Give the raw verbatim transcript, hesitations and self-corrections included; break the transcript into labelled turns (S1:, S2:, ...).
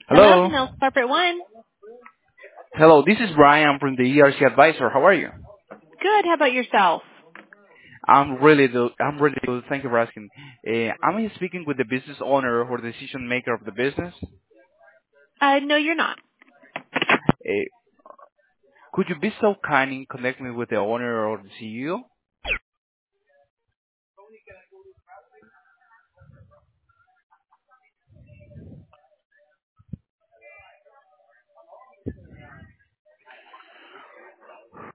S1: Hello,
S2: Hello.
S1: Mills Corporate One.
S2: Hello, this is Brian from the E R C Advisor. How are you?
S1: Good. How about yourself?
S2: I'm really good. I'm really good. Thank you for asking. Uh, I'm speaking with the business owner or decision maker of the business.
S1: Uh, no, you're not.
S2: Uh, could you be so kind and connect me with the owner or the C E O?